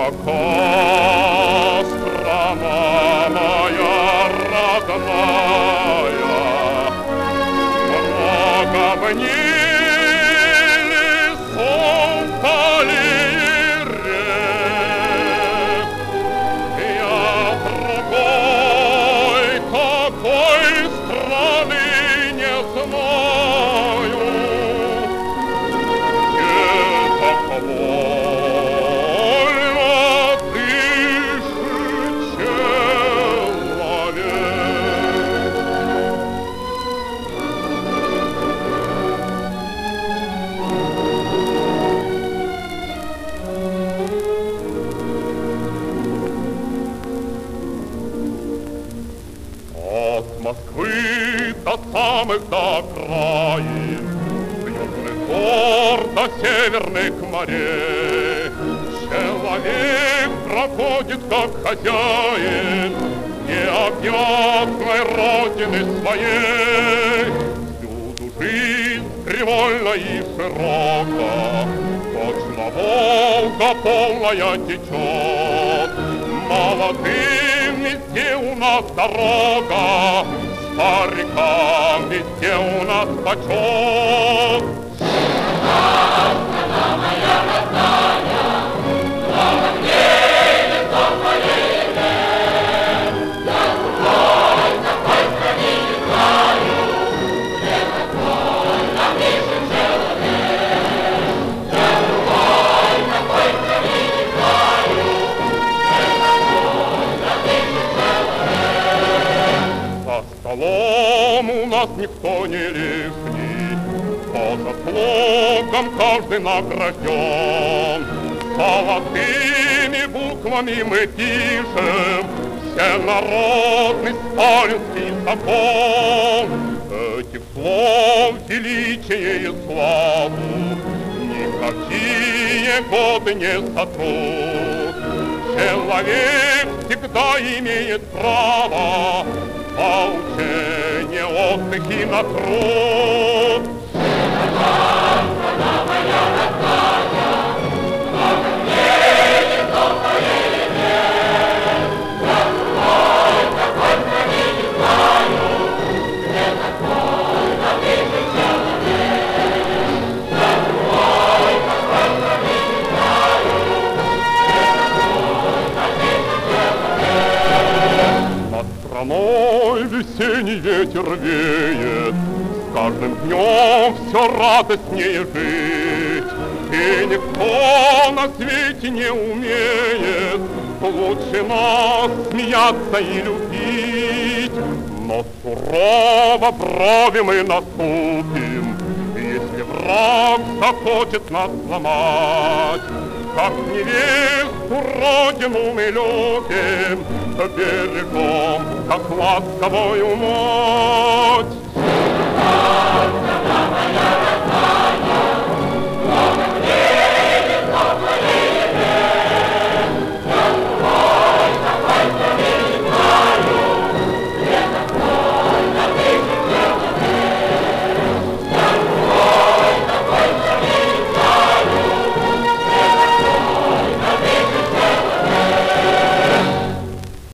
Пока страна моя родная, много мне лесов, полей и рек. Я другой такой страны не знаю, где так вольно дышит человек. От Москвы до самых до окраин, с южных гор до северных морей, человек проходит как хозяин необъятной родины своей. Всюду жизнь привольна и широка, точно Волга полная течет. Молодым везде у нас дорога, старикам везде у нас почет. Страна моя родная, слава мне, лицо твое имеет. Я другой такой страны не знаю, где такой нам ближе человек. Я другой такой страны не знаю, где такой нам ближе человек. За столом у нас никто не лишний, по заслугам каждый награжден. Золотыми буквами мы пишем всенародный сталинский закон. Этих слов величие и славу никакие годы не сотрут. Человек всегда имеет право поучение, отдых и на труд. Страна моя родная, много мне лицо твое имеет. Я другой такой страны не знаю, где такой нам ближе человек. Я другой такой страны не знаю, где такой нам ближе человек. Над страной весенний ветер веет, с каждым днем все радостнее жить. И никто на свете не умеет лучше нас смеяться и любить. Но сурово брови мы наступим, если враг захочет нас сломать. Как невесту родину мы любим, берегом, как ласковую мать. Страна моя родная,